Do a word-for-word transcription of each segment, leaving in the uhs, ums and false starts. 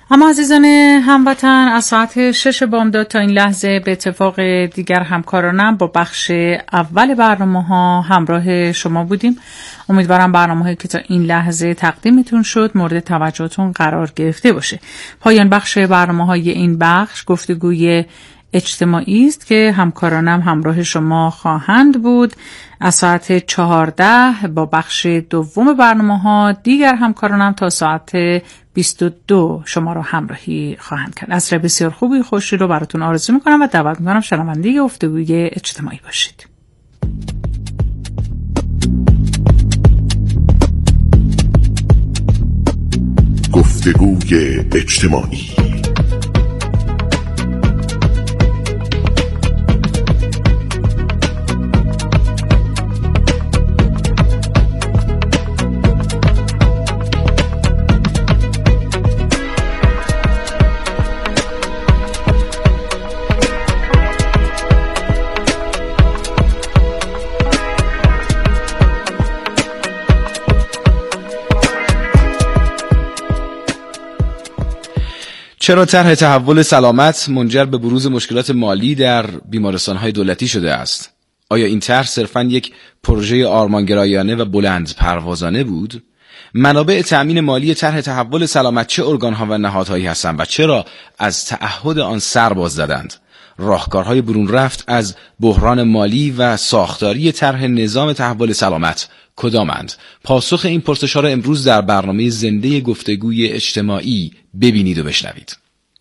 اما عزیزان هموطن، از ساعت شش بامداد تا این لحظه به اتفاق دیگر همکارانم با بخش اول برنامه ها همراه شما بودیم. امیدوارم برنامه هایی که تا این لحظه تقدیمتون شد مورد توجهتون قرار گرفته باشه. پایان بخش برنامه های این بخش گفتگوی اجتماعی است که همکارانم همراه شما خواهند بود. از ساعت چهارده با بخش دوم برنامه ها دیگر همکارانم تا ساعت بیست و دو شما رو همراهی خواهند کرد. عصر بسیار خوبی خوشی رو براتون آرزو میکنم و دعوت میکنم شنونده گفتگوی اجتماعی باشید. گفتگوی اجتماعی. چرا طرح تحول سلامت منجر به بروز مشکلات مالی در بیمارستان‌های دولتی شده است؟ آیا این طرح صرفاً یک پروژه آرمانگرایانه و بلند پروازانه بود؟ منابع تأمین مالی طرح تحول سلامت چه ارگان‌ها و نهادهایی هستند و چرا از تعهد آن سر باز زدند؟ راهکارهای برون رفت از بحران مالی و ساختاری طرح نظام تحول سلامت کدامند؟ پاسخ این پرسش‌ها را امروز در برنامه زنده گفتگوی اجتماعی ببینید و بشنوید.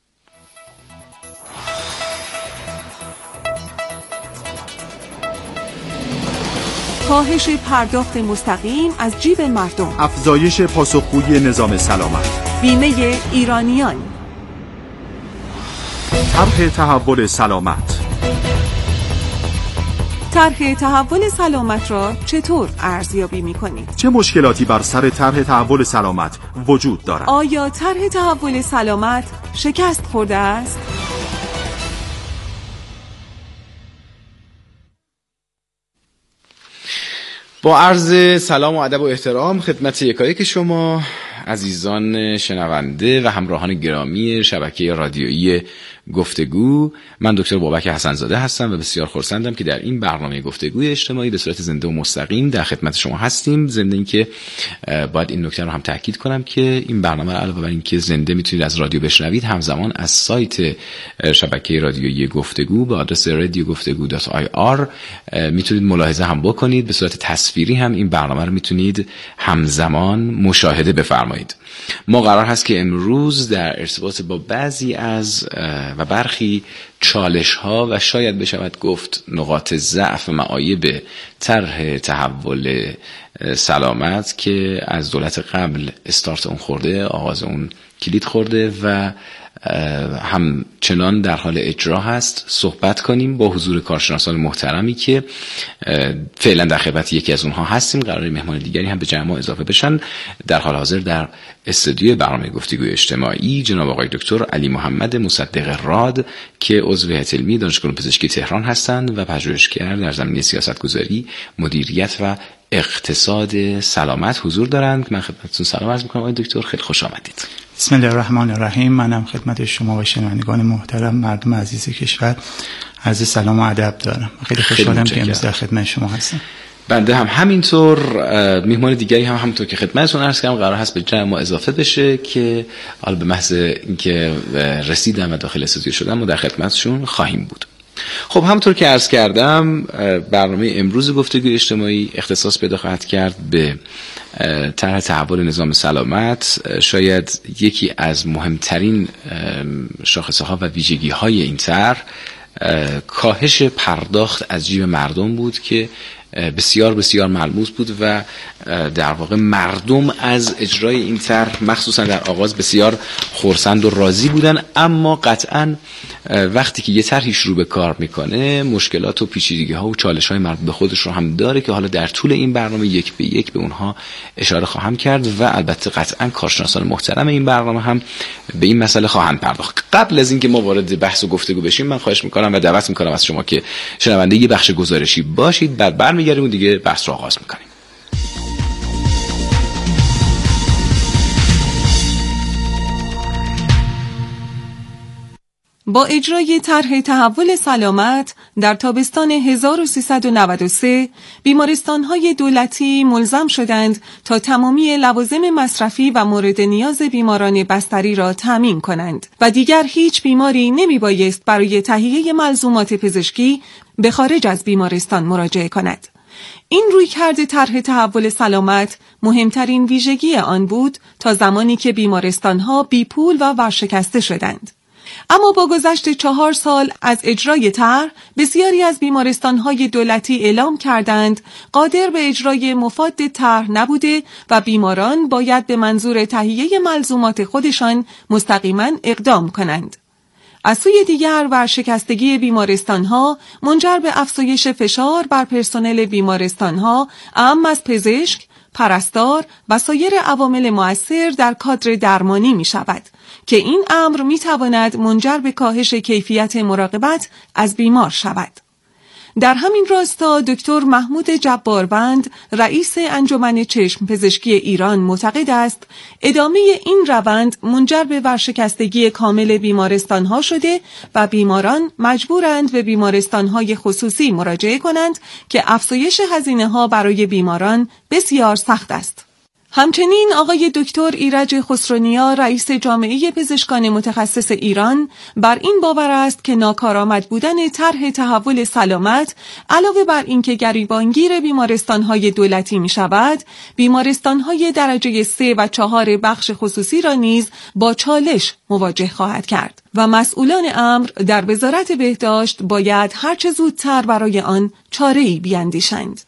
کاهش پرداخت مستقیم از جیب مردم، افزایش پاسخگویی نظام سلامت، بیمه ایرانیان، طرح تحول سلامت. طرح تحول سلامت را چطور ارزیابی می‌کنید؟ چه مشکلاتی بر سر طرح تحول سلامت وجود دارد؟ آیا طرح تحول سلامت شکست خورده است؟ با عرض سلام و ادب و احترام خدمت یکایک شما عزیزان شنونده و همراهان گرامی شبکه رادیویی گفتگو، من دکتر بابک حسن‌زاده هستم و بسیار خرسندم که در این برنامه گفتگوی اجتماعی به صورت زنده و مستقیم در خدمت شما هستیم. ضمن اینکه باید این نکته رو هم تاکید کنم که این برنامه علاوه بر اینکه زنده میتونید از رادیو بشنوید، همزمان از سایت شبکه رادیویی گفتگو به آدرس رادیو گفتگو دات آی آر میتونید ملاحظه هم بکنید. به صورت تصویری هم این برنامه رو میتونید همزمان مشاهده بفرمایید. ما قرار هست که امروز در ارتباط با بعضی از و برخی چالش ها و شاید بشود گفت نقاط ضعف معایب طرح تحول سلامت که از دولت قبل استارت اون خورده، آغاز اون کلید خورده و همچنان در حال اجرا هست صحبت کنیم با حضور کارشناسان محترمی که فعلا در خدمت یکی از اونها هستیم. قراره مهمان دیگری هم به جمع اضافه بشن. در حال حاضر در استودیوی برنامه گفتگوی اجتماعی جناب آقای دکتر علی محمد مصدق راد که عضو هیئت علمی دانشگاه پزشکی تهران هستند و پژوهشگر در زمینه سیاستگذاری، مدیریت و اقتصاد سلامت حضور دارند. من خدمتتون سلام عرض می‌کنم آقای دکتر، خیلی خوش آمدید. بسم الله الرحمن الرحیم. منم خدمت شما و شنوندگان محترم مردم عزیز کشور عرض سلام و ادب دارم. خیلی خوشحالم که امروز در خدمت شما هستم. بنده هم همینطور. میهمان دیگری هم همونطور که خدمتتون عرض کردم قرار هست به جمع ما اضافه بشه که حالا به محض اینکه رسیدم و داخل استودیو شدم و در خدمتشون خواهیم بود. خب همونطور که عرض کردم برنامه امروز گفتگوی اجتماعی اختصاص پیدا خواهد کرد به طرح تحول نظام سلامت. شاید یکی از مهمترین شاخصه ها و ویژگی های این طرح کاهش پرداخت از جیب مردم بود که بسیار بسیار ملموس بود و در واقع مردم از اجرای این طرح مخصوصا در آغاز بسیار خرسند و راضی بودن. اما قطعاً وقتی که یه طرحی شروع به کار میکنه مشکلات و پیچیدگی‌ها و چالش‌های مربوط به خودش رو هم داره که حالا در طول این برنامه یک به یک به اونها اشاره خواهم کرد و البته قطعاً کارشناسان محترم این برنامه هم به این مسئله خواهند پرداخت. قبل از اینکه ما وارد بحث و گفتگو بشیم من خواهش میکنم و دعوت میکنم از شما که شنونده یه بخش گزارشی باشید، بعد برمیگردیم و دیگه بحث رو آغاز میکنیم. با اجرای طرح تحول سلامت در تابستان هزار و سیصد و نود و سه بیمارستان‌های دولتی ملزم شدند تا تمامی لوازم مصرفی و مورد نیاز بیماران بستری را تامین کنند و دیگر هیچ بیماری نمی‌بایست برای تهیه ملزومات پزشکی به خارج از بیمارستان مراجعه کند. این رویکرد طرح تحول سلامت مهمترین ویژگی آن بود تا زمانی که بیمارستان‌ها بی پول و ورشکسته شدند. اما با گذشت چهار سال از اجرای طرح، بسیاری از بیمارستان‌های دولتی اعلام کردند قادر به اجرای مفاد طرح نبوده و بیماران باید به منظور تهیه ملزومات خودشان مستقیما اقدام کنند. از سوی دیگر ورشکستگی بیمارستان‌ها منجر به افزایش فشار بر پرسنل بیمارستان‌ها، اعم از پزشک، پرستار و سایر عوامل مؤثر در کادر درمانی می شود که این امر می تواند منجر به کاهش کیفیت مراقبت از بیمار شود. در همین راستا دکتر محمود جباروند رئیس انجمن چشم پزشکی ایران معتقد است ادامه این روند منجر به ورشکستگی کامل بیمارستان‌ها شده و بیماران مجبورند به بیمارستان‌های خصوصی مراجعه کنند که افزایش هزینه‌ها برای بیماران بسیار سخت است. همچنین آقای دکتر ایرج خسرونیا رئیس جامعه پزشکان متخصص ایران بر این باور است که ناکارآمد بودن طرح تحول سلامت علاوه بر اینکه گریبانگیر بیمارستان‌های دولتی می‌شود، بیمارستان‌های درجه سه و چهار بخش خصوصی را نیز با چالش مواجه خواهد کرد و مسئولان امر در وزارت بهداشت باید هرچه زودتر برای آن چاره‌ای بیندیشند.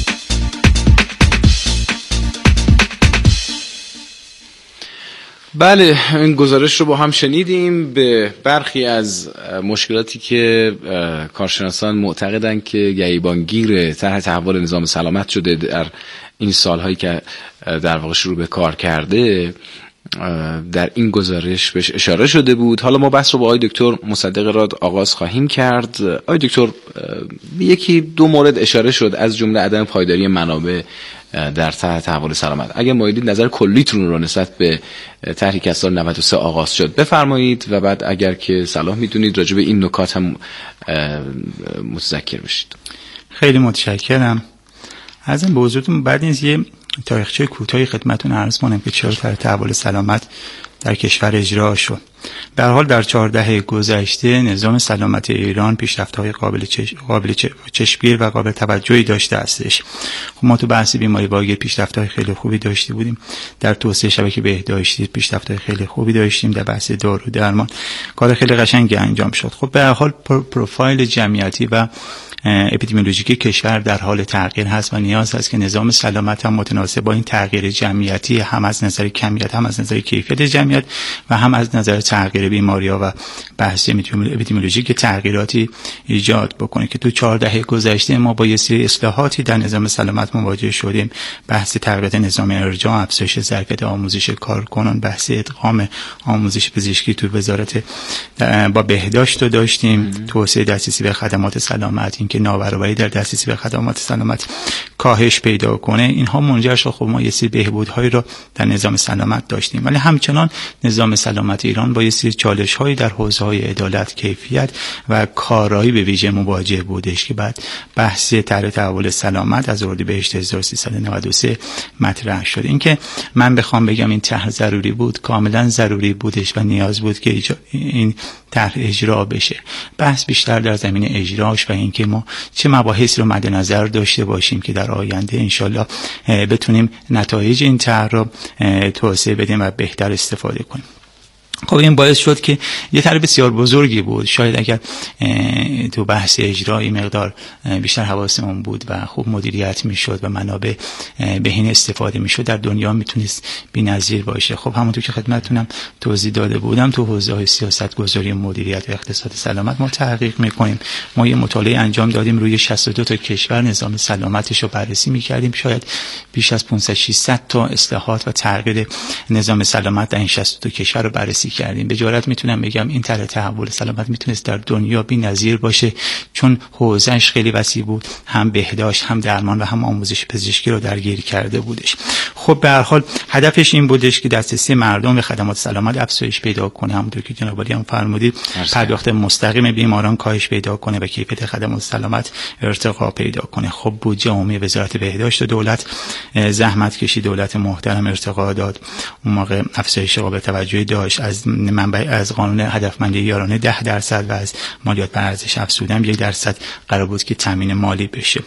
بله، این گزارش رو با هم شنیدیم. به برخی از مشکلاتی که کارشناسان معتقدند که گریبانگیر طرح تحول نظام سلامت شده در این سالهایی که در واقع شروع به کار کرده، در این گزارش بهش اشاره شده بود. حالا ما بحث رو با آقای دکتر مصدق راد آغاز خواهیم کرد. آقای دکتر، یکی دو مورد اشاره شد از جمله عدم پایداری منابع در طرح تحول سلامت. اگر مایلید نظر کلیتون رو نسبت به طرحی که از سال نود و سه آغاز شد بفرمایید و بعد اگر که صلاح میدونید راجع به این نکات هم متذکر بشید. خیلی متشکرم. از این موضوعتون بعد از یه تاریخچه کوتاهی خدمتتون عرض کنم که چرا طرح تحول سلامت در کشور اجرا شد. به هر حال در چهار دهه گذشته نظام سلامت ایران پیشرفت‌های قابل چش... قابل چشمگیر و قابل توجهی داشته استش. خب ما تو بحث بیماری واگیر پیشرفت‌های خیلی خوبی داشته بودیم، در توسعه شبکه بهداشتی پیشرفت‌های خیلی خوبی داشتیم، در بحث دارو درمان کار خیلی قشنگی انجام شد. خب به هر حال پروفایل جمعیتی و اپیدمیولوژیکی کشور در حال تغییر هست و نیاز هست که نظام سلامت هم متناسب با این تغییر جمعیتی، هم از نظر کمیت هم از نظر کیفیت جمعیت و هم از نظر تغییر بیماری‌ها و بحث اپیدمیولوژیک تغییراتی ایجاد بکنه که تو چهار دهه گذشته ما با یه سری اصلاحاتی در نظام سلامت مواجه شدیم. بحث تقویت نظام ارجاع، افزایش ظرفیت آموزش کارکنان، بحث ادغام آموزش پزشکی تو وزارت با بهداشت رو داشتیم، توسعه دسترسی به خدمات سلامت، که نابرابری در دسترسی به خدمات سلامت کاهش پیدا کنه. اینها منجر شد خب ما یه سری بهبودهایی رو در نظام سلامت داشتیم، ولی همچنان نظام سلامت ایران با یه سری چالش‌هایی در حوزه‌های عدالت، کیفیت و کارایی به ویژه مواجه بودش که بعد بحث طرح تحول سلامت از اردیبهشت هزار و سیصد و نود و سه مطرح شد. اینکه من بخوام بگم این طرح ضروری بود، کاملا ضروری بودش و نیاز بود که این طرح اجرا بشه. بحث بیشتر در زمین اجراش و اینکه ما چه مباحثی رو مد نظر داشته باشیم که در آینده انشالله بتونیم نتایج این طرح رو توسعه بدیم و بهتر استفاده کنیم. خب این باعث شد که یه طرح بسیار بزرگی بود. شاید اگر تو بحث اجرایی مقدار بیشتر حواسمون بود و خوب مدیریت میشد و منابع بهینه استفاده میشد، در دنیا میتونست بی‌نظیر باشه. خب همونطور که خدمتتونم توضیح داده بودم تو حوزه سیاست گذاری، مدیریت و اقتصاد سلامت ما تحقیق میکنیم. ما یه مطالعه انجام دادیم روی شصت و دو تا کشور، نظام سلامتش رو بررسی میکردیم. شاید بیش از پانصد ششصد تا اصلاحات و تغییر نظام سلامت در این شصت و دو کشور رو بررسی بررسی کردیم. به جرات میتونم بگم این طرح تحول سلامت میتونست در دنیا بی‌نظیر باشه، چون حوزه‌اش خیلی وسیع بود، هم بهداشت، هم درمان و هم آموزش پزشکی رو درگیر کرده بودش. خب به هر حال هدفش این بودش که دسترسی مردم به خدمات سلامت افزایش پیدا کنه، همونطور که جناب عالی هم فرمودید پرداخت مستقیم بیماران کاهش پیدا کنه و کیفیت خدمات سلامت ارتقا پیدا کنه. خب بودجه عمومی وزارت بهداشت و دولت زحمت کشید، دولت محترم ارتقا داد، اون موقع افزایش قابل توجهی داشت، از منبع از قانون هدفمندی یارانه ده درصد و از مالیات بر ارزش افزوده هم یک درصد قرار بود که تامین مالی بشه.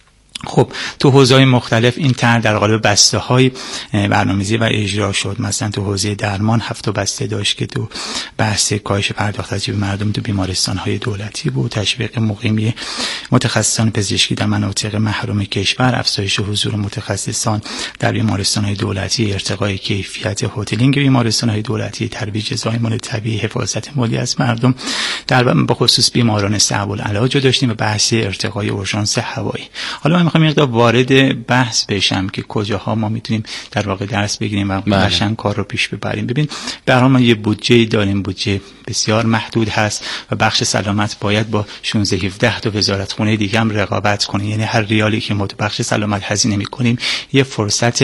خب تو حوزه‌های مختلف این طرح در قالب بسته‌های برنامه‌ریزی و اجرا شد. مثلا تو حوزه درمان هفت بسته داشت که تو بحث کاهش پرداخت از جیب مردم تو بیمارستان‌های دولتی بود، تشویق مقیمی متخصصان پزشکی در مناطق محروم کشور، افزایش حضور متخصصان در بیمارستان‌های دولتی، ارتقای کیفیت هتلینگ بیمارستان‌های دولتی، ترویج زایمان طبیعی، حفاظت مالی از مردم در به خصوص بیماران صعب العلاج داشتیم و بحث ارتقای اورژانس هوایی. حالا من میخوام یه وارد بحث بشم که کجاها ما میتونیم در واقع درس بگیریم و قشنگ کار رو پیش ببریم. ببین به هر حال ما یه بودجه داریم، بودجه بسیار محدود هست و بخش سلامت باید با شانزده هفده تا وزارتخونه دیگه هم رقابت کنه. یعنی هر ریالی که ما تو بخش سلامت هزینه میکنیم یه فرصت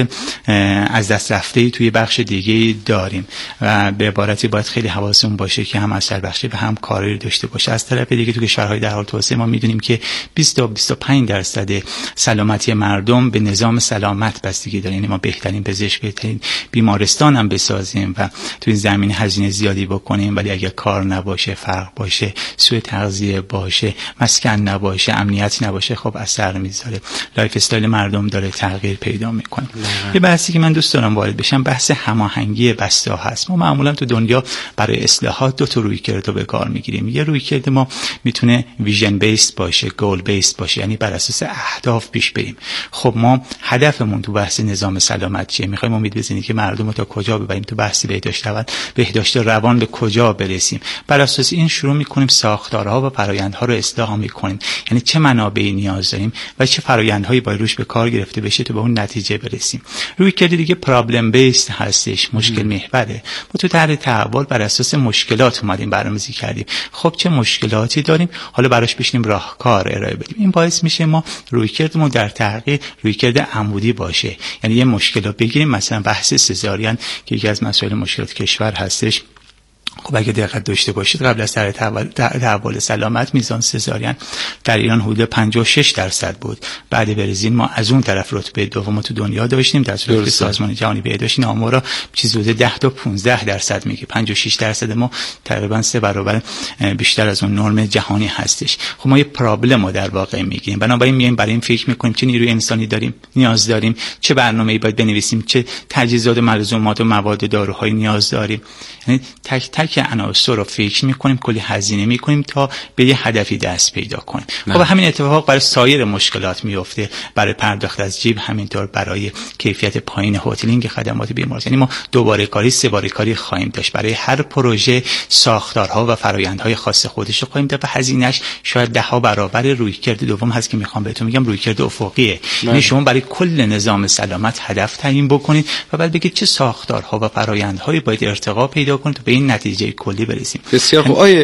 از دست رفته‌ای توی بخش دیگه داریم و به عبارتی باید خیلی حواسمون باشه که هم اثر بخشی و هم کاری داشته باشه. از طرف دیگه تو کشورهای در حال توسعه ما میدونیم که بیست تا بیست و پنج درصد سلامتی مردم به نظام سلامت بستگی داره. یعنی ما بهترین پزشک، بهترین بیمارستان هم بسازیم و تو این زمین هزینه زیادی بکنیم، ولی اگه کار نباشه، فرق باشه، سوء تغذیه باشه، مسکن نباشه، امنیت نباشه، خب اثر میذاره. لایف استایل مردم داره تغییر پیدا میکنه. یه بحثی که من دوست دارم وارد بشم بحث هماهنگی بسته هست. ما معمولا تو دنیا برای اصلاحات دو تا رویکرد رو به کار میگیریم. یه رویکرد ما میتونه ویژن بیسد باشه، گول بیسد باشه، یعنی بر اساس اهداف پیش بریم. خب ما هدفمون تو بحث نظام سلامت چیه؟ میخوایم امید بزنیم که مردم رو تا کجا ببریم، تو بحث بهداشت روان بهداشت روان به کجا برسیم. بر اساس این شروع میکنیم ساختارها و فرآیندها رو اصلاح میکنیم. یعنی چه منابعی نیاز داریم و چه فرآیندهایی باید روش به کار گرفته بشه تا به اون نتیجه برسیم. روی کردی دیگه پرابلم بیسد هستش، مشکل محوره. ما تو طرح تحول بر اساس مشکلات اومدیم برنامه‌ریزی کردیم. خب چه مشکلاتی داریم؟ حالا براش بشینیم راهکار ارائه بدیم. این باعث میشه ما رویکردمون در تحقیق رویکرد عمودی باشه. یعنی یه مشکل رو بگیریم، مثلا بحث سزارین که یکی از مسائل مشکلات کشور هستش. خب اگه دقت داشته باشید قبل از طرح تحول سلامت میزان سزارین در ایران حدود پنجاه و شش درصد بود. بعد برزیل ما از اون طرف رتبه دوم تو دنیا داشتیم، در صورتی که سازمان جهانی بهداشت این آمارا چیز حدود ده تا پانزده درصد میگه. پنجاه و شش درصد ما تقریبا سه برابر بیشتر از اون نرم جهانی هستش. خب ما یه پرابلم رو در واقع میگیم. بنابراین میایم برای این فکر میکنیم چه نیروی انسانی داریم نیاز داریم، چه برنامه‌ای باید بنویسیم، چه تجهیزات و ملزومات و مواد داروهایی نیاز داریم. یعنی تک تک که عناصر رو فکر میکنیم، کلی هزینه میکنیم تا به یه هدفی دست پیدا کنیم. خب همین اتفاق برای سایر مشکلات میفته، برای پرداخت از جیب، همینطور برای کیفیت پایین هتلینگ خدمات بیمارستان. یعنی ما دوباره کاری سه باره کاری خواهیم داشت. برای هر پروژه ساختارها و فرآیندهای خاص خودش رو خواهیم داشت و هزینه‌اش شاید ده ها برابر رویکرد دوم هست که میخوام بهتون میگم، رویکرد افقیه. یعنی شما برای کل نظام سلامت هدف تعیین بکنید و بعد بگید چه ساختارها و فرآیندهایی باید ارتقا پیدا کنه تا به این نتیجه کلی برسیم. بسیار خوب. آیه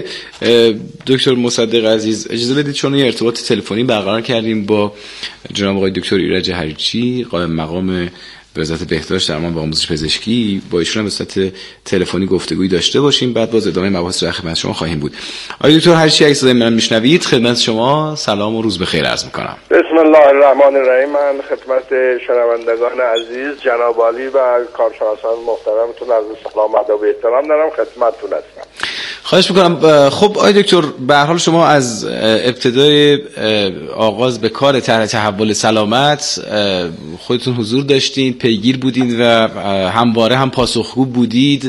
دکتر مصدق عزیز اجازه بدید چون یه ارتباط تلفنی برقرار کردیم با جناب آقای دکتر ایرج هریچی، قائم مقام وزارت بهداشت درمان و آموزش پزشکی، با ایشون به صورت تلفنی گفتگویی داشته باشیم، بعد باز ادامه مباحث رو خدمت شما خواهیم بود. آقای دکتر هریچی اگه صدای من میشنوید خدمت شما سلام و روز بخیر عرض میکنم. بسم الله الرحمن الرحیم. من خدمت شنوندگان عزیز جناب عالی و کارشناسان محترمتون عرض سلام و ادب و احترام دارم، خدمتتون هستم. خواهش میکنم. خب آقای دکتر به هر حال شما از ابتدای آغاز به کار طرح تحول سلامت خودتون حضور داشتین، پیگیر بودید و همواره هم پاسخگو بودید.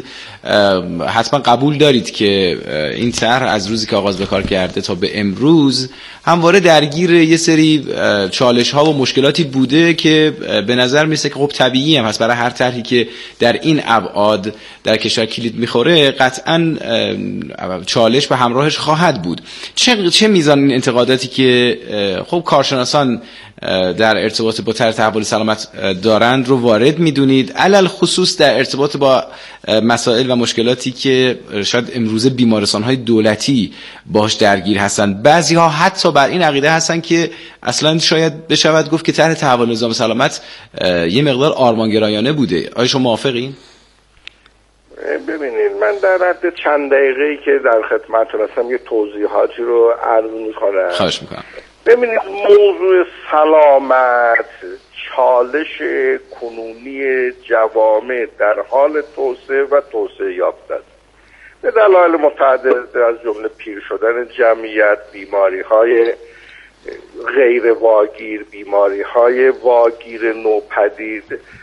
حتما قبول دارید که این طرح از روزی که آغاز به کار کرده تا به امروز همواره درگیر یه سری چالش ها و مشکلاتی بوده که به نظر میسه که خب طبیعی هم هست. برای هر طرحی که در این ابعاد در کشور کلید میخوره قطعاً چالش به همراهش خواهد بود. چه چه میزان این انتقاداتی که خب کارشناسان در ارتباط با طرح تحول سلامت دارند رو وارد میدونید، علل خصوص در ارتباط با مسائل و مشکلاتی که شاید امروزه بیمارستان‌های دولتی باهاش درگیر هستند؟ بعضی‌ها حتی بر این عقیده هستند که اصلا شاید بشود گفت که طرح تحول نظام سلامت یه مقدار آرمانگرایانه بوده. آیا شما موافقین؟ ببینید، من در حد چند دقیقه‌ای که در خدمتتون هستم یه توضیحاتی رو عرض می‌کنم. خواهش می‌کنم. ببینید، موضوع سلامت چالش کنونی جوامع در حال توسعه و توسعه یافته است. به دلایل متعدد از جمله پیر شدن جمعیت، بیماری‌های غیر واگیر، بیماری‌های واگیر نوپدید،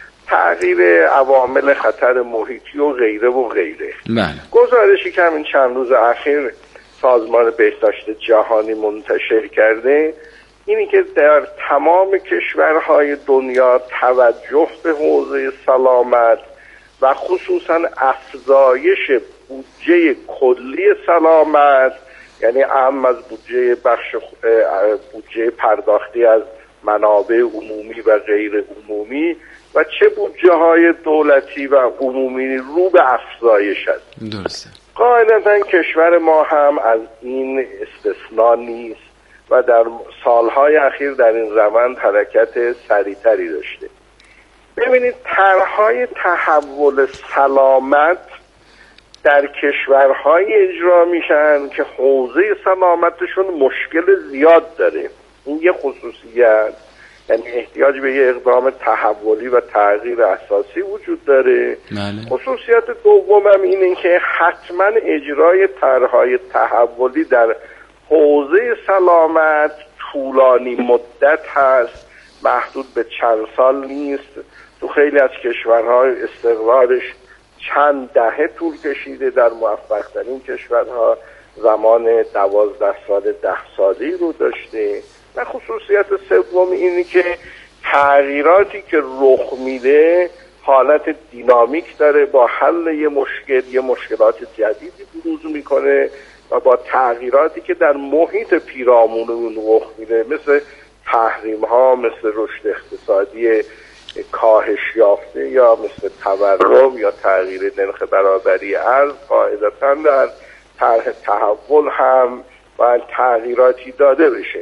تغییر عوامل خطر محیطی و غیره و غیره. بله. گزارشی که همین چند روز اخیر سازمان بهداشت جهانی منتشر کرده اینی که در تمام کشورهای دنیا توجه به حوزه سلامت و خصوصا افزایش بودجه کلی سلامت، یعنی اهم از بودجه بخش بودجه پرداختی از منابع عمومی و غیر عمومی و چه بودجه های دولتی و عمومی رو به افزایش است. درسته. قاعدتا کشور ما هم از این استثناء نیست و در سالهای اخیر در این روند حرکت سریعتری داشته. ببینید، طرح‌های تحول سلامت در کشورهای اجرا میشن که حوزه سلامتشون مشکل زیاد داره. این یه خصوصیت، یعنی احتیاج به یه اقدام تحولی و تغییر اساسی وجود داره. بله. خصوصیت دومم اینه که حتما اجرای طرح‌های تحولی در حوزه سلامت طولانی مدت هست، محدود به چند سال نیست. تو خیلی از کشورها استقرارش چند دهه طول کشیده، در موفق ترین کشورها زمان دوازده سال ده سالی رو داشته. و خصوصیت سوم اینه که تغییراتی که رخ میده حالت دینامیک داره، با حل یه مشکل یه مشکلات جدیدی بروز میکنه و با تغییراتی که در محیط پیرامون اون رخ میده، مثل تحریم ها، مثل رشد اقتصادی کاهش یافته یا مثل تورم یا تغییر نرخ برابری ارز، قاعدتاً در طرح تحول هم باید تغییراتی داده بشه.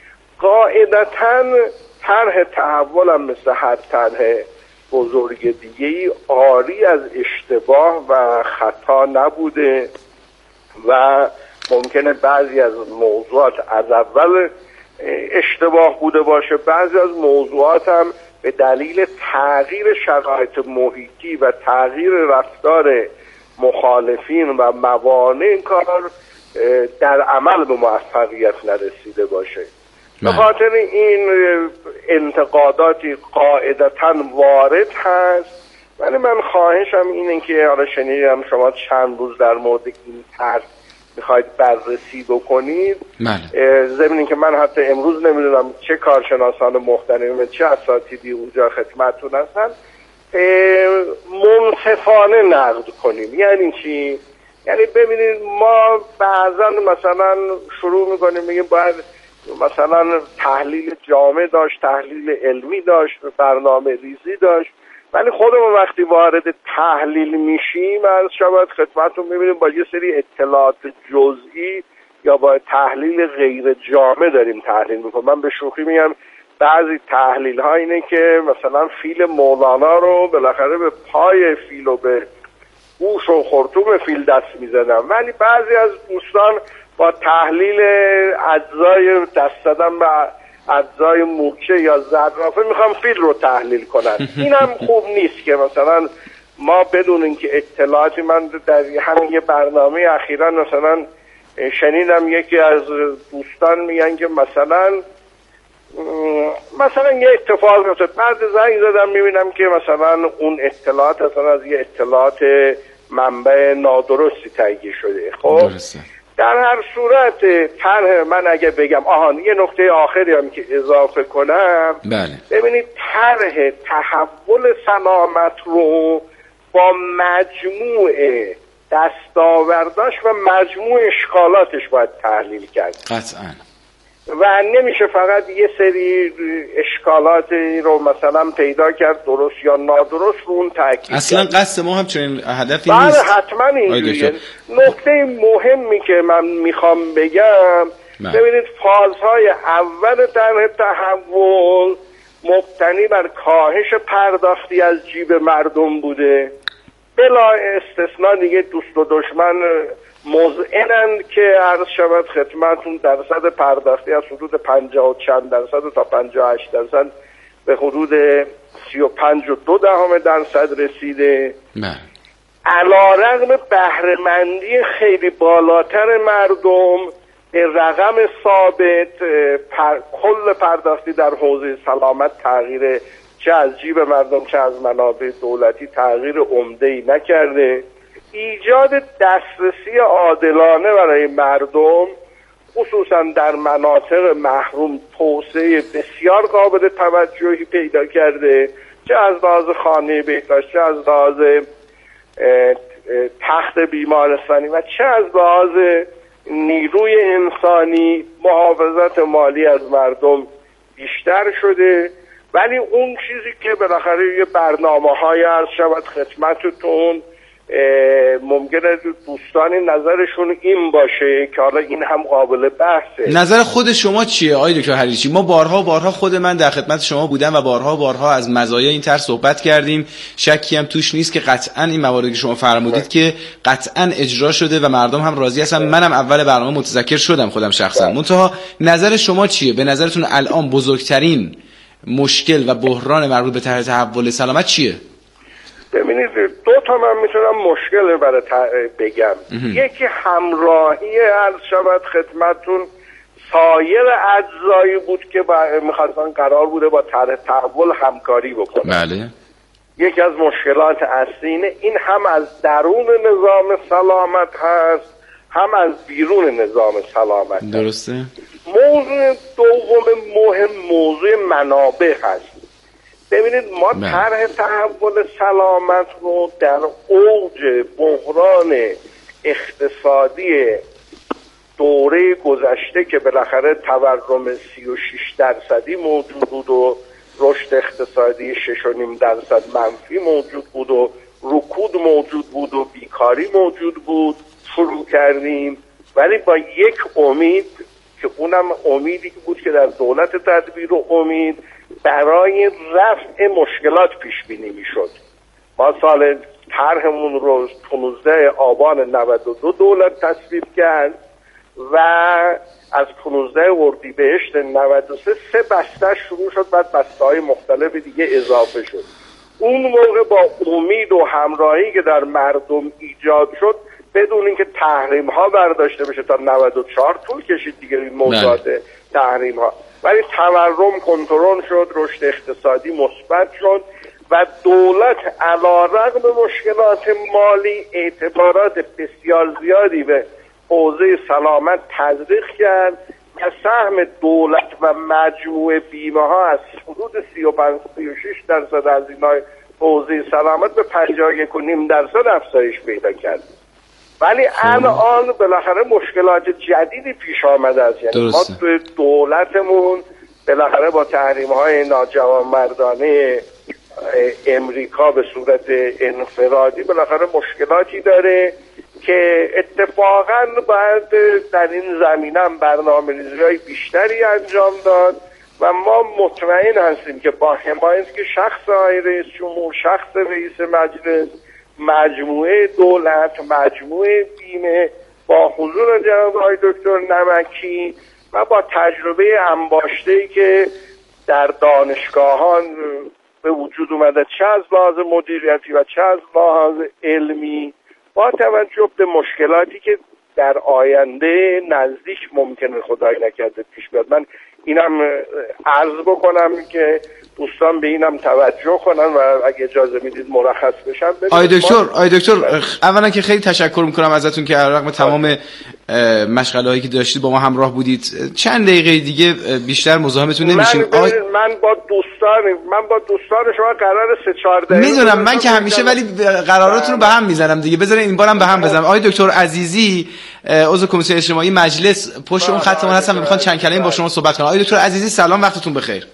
قاعدتاً طرح تحول هم مثل هر طرح بزرگ دیگه‌ای عاری از اشتباه و خطا نبوده و ممکنه بعضی از موضوعات از اول اشتباه بوده باشه، بعضی از موضوعات هم به دلیل تغییر شرایط محیطی و تغییر رفتار مخالفین و موانع این کار در عمل به موفقیت نرسیده باشه. به خاطر این انتقاداتی قاعدتاً وارد هست، ولی من خواهشم اینه که حالا شنیدم شما چند روز در مورد این طرح میخواید بررسی بکنید. ضمن اینکه من حتی امروز نمیدونم چه کارشناسان محترم چه اساتیدی اونجا خدمتتون هستن، منصفانه نقد کنیم. یعنی چی؟ یعنی ببینید، ما بعضا مثلا شروع میکنیم میگیم باید مثلا تحلیل جامع داشت، تحلیل علمی داشت، برنامه ریزی داشت، ولی خودمون وقتی وارد تحلیل میشیم از شاید خدمتتون میبینیم با یه سری اطلاعات جزئی یا با تحلیل غیر جامع داریم تحلیل میکنیم. من به شوخی میگم بعضی تحلیل ها اینه که مثلا فیل مولانا رو بالاخره به پای فیل و به گوش و خرطوم فیل دست میزدن، ولی بعضی از دوستان با تحلیل اجزای دست دادن به اجزای مورچه یا زرافه میخوام فیل رو تحلیل کنن. این هم خوب نیست که مثلا ما بدون اینکه اطلاعاتی، من در همین یه برنامه اخیراً مثلا شنیدم یکی از دوستان میگن که مثلا مثلا یه اتفاق افتاد، بعد زنگ زدم میبینم که مثلا اون اطلاعات اصلا از یه اطلاعات منبع نادرستی تهیه شده. خب در هر صورت طرح من اگه بگم آهان یه نکته آخری هم که اضافه کنم، بله. ببینید طرح تحول سلامت رو با مجموع دستاورداش و مجموع اشکالاتش باید تحلیل کرد. قطعاً. و نمیشه فقط یه سری اشکالاتی رو مثلا پیدا کرد درست یا نادرست رو اون تاکید. اصلا قصد ما هم چنین هدفی بله نیست. حتما اینجوریه. نکته مهمی که من میخوام بگم من. ببینید فازهای اول طرح تحول مبتنی بر کاهش پرداختی از جیب مردم بوده، بلا استثنا دیگه دوست و دشمن مذعنند که عرض شود خدمتون درصد پرداختی از حدود پنجاه و چند درصد تا پنجاه و هشت درصد به حدود سی و پنج و دو دهم درصد رسیده. نه. علیرغم بهره‌مندی خیلی بالاتر مردم به رقم ثابت پر... کل پرداختی در حوزه سلامت تغییر چه از جیب مردم چه از منابع دولتی تغییر عمده‌ای نکرده. ایجاد دسترسی عادلانه برای مردم خصوصا در مناطق محروم توسعه بسیار قابل توجهی پیدا کرده، چه از لحاظ خانه بهداشت چه از لحاظ تخت بیمارستانی و چه از لحاظ نیروی انسانی. محافظت مالی از مردم بیشتر شده، ولی اون چیزی که بالاخره یه برنامه های عرض شود خدمتتون ممکنه دوستانی نظرشون این باشه که حالا این هم قابل بحثه. نظر خود شما چیه آقای دکتر حریچی؟ ما بارها بارها خود من در خدمت شما بودم و بارها بارها از مزایای این طرح صحبت کردیم، شکی هم توش نیست که قطعا این مواردی که شما فرمودید که قطعا اجرا شده و مردم هم راضی هستن. منم اول برنامه متذکر شدم خودم شخصا. منتها نظر شما چیه؟ به نظرتون الان بزرگترین مشکل و بحران مربوط به طرح تحول سلامت چیه؟ ببینید دو تا من میتونم مشکل برای بگم. یکی همراهی عرض شود خدمتون سایر اجزایی بود که میخواستن قرار بوده با طرح تحول همکاری بکنن. بله. یکی از مشکلات اصلی اینه این هم از درون نظام سلامت هست هم از بیرون نظام سلامت. درسته. موضوع دوم مهم موضوع منابع هست. ببینید ما طرح تحول سلامت رو در اوج بحران اقتصادی دوره گذشته که بالاخره تورم سی و شش درصدی موجود بود و رشد اقتصادی شش و نیم درصد منفی موجود بود و رکود موجود بود و بیکاری موجود بود شروع کردیم، ولی با یک امید که اونم امیدی که بود که در دولت تدبیر و امید برای رفع مشکلات پیش بینی میشد. ما سال طرحمون رو پانزده آبان نود و دو دولت تصویب کرد و از پانزده اردیبهشت نود و سه سه بسته شروع شد، بعد بسته های مختلف دیگه اضافه شد. اون موقع با امید و همراهی که در مردم ایجاد شد بدون اینکه تحریم ها برداشته بشه تا نود و چهار طول کشید دیگه این موضوعات تحریم ها، ولی تورم کنترل شد، رشد اقتصادی مثبت شد و دولت علیرغم مشکلات مالی اعتبارات بسیار زیادی به حوزه سلامت تزریق کرد و سهم دولت و مجموعه بیمه ها از حدود سی و پنج سی و شش درصد از اینای حوزه سلامت به پنجاه و یک و نیم درصد افزایش پیدا کرد. ولی الان بالاخره مشکلات جدیدی پیش آمده است. یعنی ما توی دولتمون بالاخره با تحریم‌های ناجوانمردانه امریکا به صورت انفرادی بالاخره مشکلاتی داره که اتفاقاً باید در این زمینه هم برنامه‌ریزی‌های بیشتری انجام داد و ما مطمئن هستیم که با حمایت که شخص آقای رئیس جمهور، شخص رئیس مجلس، مجموعه دولت، مجموعه بیمه با حضور جناب آقای دکتر نمکی و با تجربه انباشته‌ای که در دانشگاهان به وجود اومده چه از لحاظ مدیریتی و چه از لحاظ علمی، با توجه به مشکلاتی که در آینده نزدیک ممکنه خدای نکرده پیش بیاد. من اینم عرض بکنم که دوستان به اینم توجه کنن و اگه اجازه میدید مرخص بشم. آی دکتر آی دکتر اولا که خیلی تشکر میکنم ازتون که رغم تمام مشغله هایی که داشتید با ما همراه بودید. چند دقیقه دیگه بیشتر مزاحمتون نمیشیم. من, آقای... من با دوستان من با دوستان شما قرار سه چهار دقیقه میدونم من که همیشه، ولی قراراتون رو به هم میزنم دیگه. بذارین این بارم به هم بزنم. آقای دکتر عزیزی عضو کمیته اجتماعی مجلس پشت اون خط ما هستن، میخوان چند کلمه با شما صحبت کنم. آقای دکتر عزیزی سلام، وقتتون بخیر.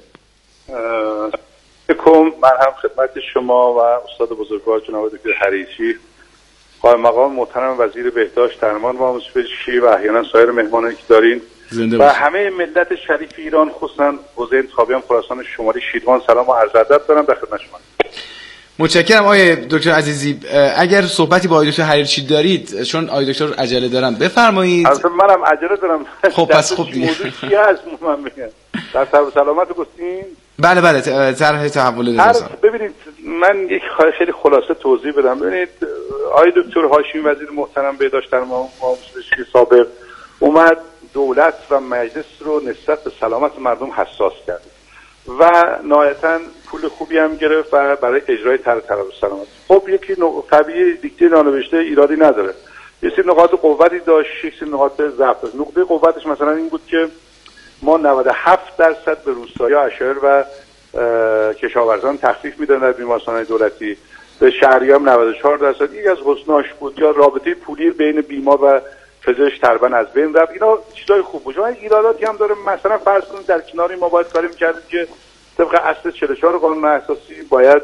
علیکم. من هم خدمت شما و استاد بزرگوار جناب دکتر حریچی، قائم مقام محترم وزیر بهداشت درمان و آموزش پزشکی و احیانا سایر مهمانانی که دارین و همه ملت شریف ایران، خصوصا حوزه انتخابیان خراسان شمالی شیروان، سلام و عرض ادب دارم در خدمت شما. متشکرم آقای دکتر عزیزی. اگر صحبتی با آقای دکتر حریچی دارید، چون آقای دکتر عجله دارن، بفرمایید. اصلا منم عجله دارم. خب پس خب دیگه موضوع چی هست من بگم؟ در طرف سلامت گفتین؟ بله بله، طرح تحول نظام. ببینید من یک خیلی خلاصه توضیح بدم. ببینید آقای دکتر هاشمی وزیر محترم بهداشت درمان و آموزش پزشکی سابق اومد دولت و مجلس رو نسبت به سلامت مردم حساس کرد و نهایتاً پول خوبی هم گرفت و برای اجرای طرح تحول سلامت. خب یکی طبیعی دیکته نانوشته ایرادی نداره. یه سری نقاط قوتی داشت، یک سری نقاط ضعف داشت. نقطه قوتش مثلا این بود که ما نود و هفت درصد به روستایا، اشایر و کشاورزان تخفیف میدن در بیمارستان‌های دولتی، به شهری هم نود و چهار درصد. یک از حسناش بود یا رابطه پولی بین بیمار و پزشک تقریبا از بین رفت. اینا چیزای خوب بود. اما ایراداتی هم داره. مثلا فرض کنید در کنار ما باید کاری می‌کردیم که طبق اصل چهل و چهار قانون اساسی باید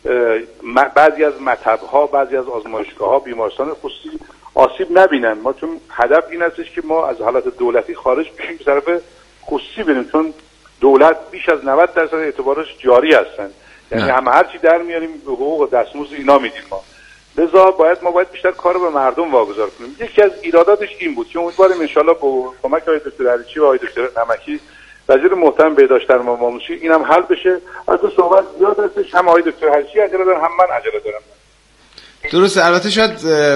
بعضی از مطب‌ها، بعضی از آزمایشگاه‌ها، بیمارستان خصوصی آسیب نبینن. ما چون هدف این هستش که ما از حالت دولتی خارج بشیم به طرف خصوصی بریم، چون دولت بیش از نود درصد اعتبارش جاری هستن، یعنی هم هر چی در میاریم به حقوق و دستمزد اینا میدیم ما. لذا باید ما باید بیشتر کار به مردم واگذار کنیم. یکی از ایراداتش این بود که امیدواریم ان شاءالله با کمک آقای دکتر حریچی و آقای دکتر نمکی وزیر محترم بهداشت درمان و آموزش اینم حل بشه. از صحبت زیاد هستش، هم آقای دکتر حریچی عجله دارن هم من عجله دارم. درسته. البته شاید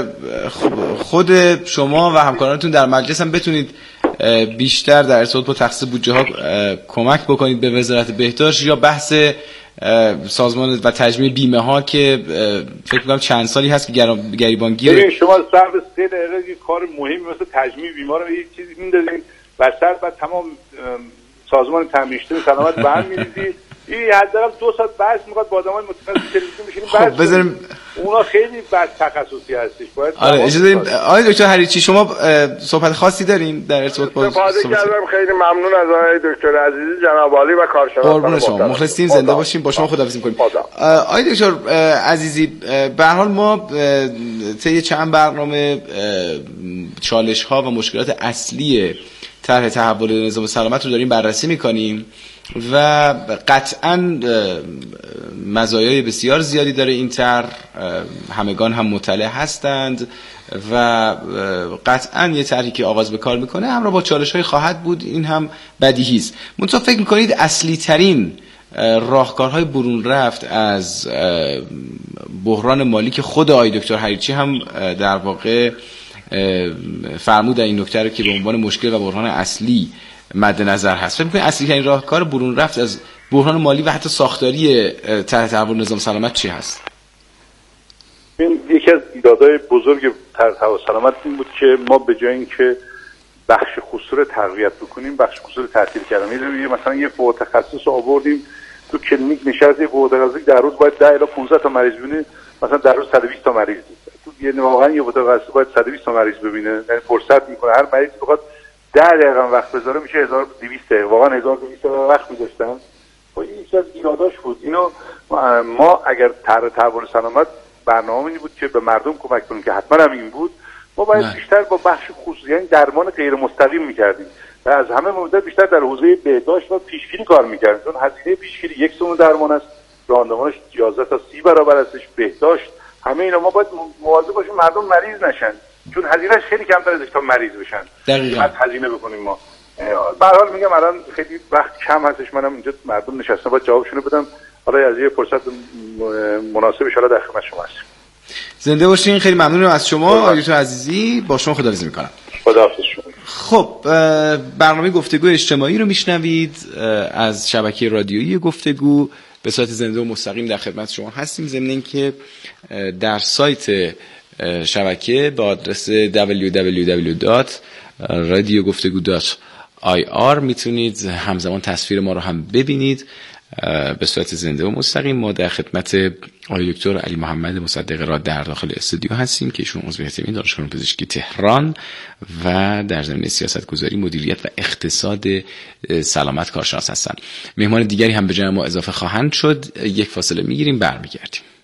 خود شما و همکارانتون در مجلس هم بتونید بیشتر در ارتباط با تخصیص بودجه ها کمک بکنید به وزارت بهداشت، یا بحث سازمان و تجمیع بیمه ها که فکر می‌کنم چند سالی هست که گریبانگیر. ببین شما صرف سه دقیقه کار مهمی مثل تجمیع بیمه رو یه چیزی میندازین وسط، بعد تمام سازمان تامین سلامت به هم می‌ریزید. این حداقل دو ساعت بحث می‌خواد با آدمای متخصص تلویزیون بشینیم بحث. خب بذاریم اونا خیلی بحث تخصصی هستش. باید آره اجازه بدید. آقای دکتر حریچی شما صحبت خاصی دارین در ارتباط با استفاده کردم. خیلی ممنون از آقای دکتر عزیزی جناب عالی و کارشناسان. قربون شما، مخلصیم، زنده باشیم. با شما خداحافظی می‌کنیم. آقای دکتر عزیزی، به هر حال ما طی چند برنامه چالش‌ها و مشکلات اصلی طرح تحول نظام سلامت رو داریم بررسی می‌کنیم و قطعاً مزایای بسیار زیادی داره این طرح، همگان هم مطلع هستند و قطعاً یه طرحی که آغاز به کار میکنه همراه با چالش‌های خواهد بود، این هم بدیهی است. منتها فکر میکنید اصلی ترین راهکارهای برون رفت از بحران مالی که خود آقای دکتر حریچی هم در واقع فرمود این نکته رو که به عنوان مشکل و بحران اصلی مد نظر هست، فکر می‌کنید اصلی ترین راهکار برون رفت از بحران مالی و حتی ساختاری طرح تحول نظام سلامت چی هست؟ این یکی از ایرادهای بزرگ طرح تحول سلامت این بود که ما به جای اینکه بخش خصوصی رو تقویت بکنیم، بخش خصوصی رو تعطیل کردیم. یه مثلا یه فوق تخصص آوردیم تو کلینیک نشست، یه فوق تخصصی در روز باید ده الی پانزده تا مریض ببینه، مثلا در روز صد و بیست تا مریض. تو یعنی واقعا یه فوق تخصصی باید صد و بیست تا مریض ببینه، یعنی فرصت میکنه هر مریض بخواد ده دقیقه وقت بذاره میشه هزار و دویست دقیقه، واقعا هزار و دویست دقیقه وقت می‌ذاشتن. خب این یکی از ایراداش بود. اینو ما اگر طرح تحول سلامت برنامه‌ای بود که به مردم کمک کنیم که حتما هم این بود، ما باید نه. بیشتر با بخش خصوصی یعنی درمان غیر مستقیم می‌کردیم و از همه مهمتر بیشتر در حوزه بهداشت و پیشگیری کار می‌کردیم، چون هزینه پیشگیری یک سوم درمان است، راندمانش یازده تا سی برابر هستش. بهداشت همه اینا ما باید مواظب باشیم مردم مریض نشن، چون هزینه‌اش خیلی کمتر از تا مریض بشن. دقیقاً بعد هزینه بکنیم ما. به هر حال میگم الان خیلی وقت کم هستش، منم اینجا مردم نشستم باید جوابشون بدم. حالا از یه فرصت مناسب ان شاءالله در خدمت شما هستم. زنده باشین. خیلی ممنونم از شما آقای دکتر عزیزی. با شما خداحافظی می‌کنم. خداحافظ شما. خب برنامه گفتگو اجتماعی رو میشنوید از شبکه رادیویی گفتگو، به صورت زنده و مستقیم در خدمت شما هستیم. ضمن اینکه در سایت شبکه با آدرس دبلیو دبلیو دبلیو دات رادیو گفتگو دات آی آر میتونید همزمان تصویر ما رو هم ببینید به صورت زنده و مستقیم. ما در خدمت آقای دکتر علی محمد مصدق را در داخل استودیو هستیم که ایشون عضو هیئت علمی دانشگاه پزشکی تهران و در زمینه سیاست‌گذاری، مدیریت و اقتصاد سلامت کارشناس هستند. مهمان دیگری هم به جمع ما اضافه خواهند شد. یک فاصله میگیریم، برمیگردیم.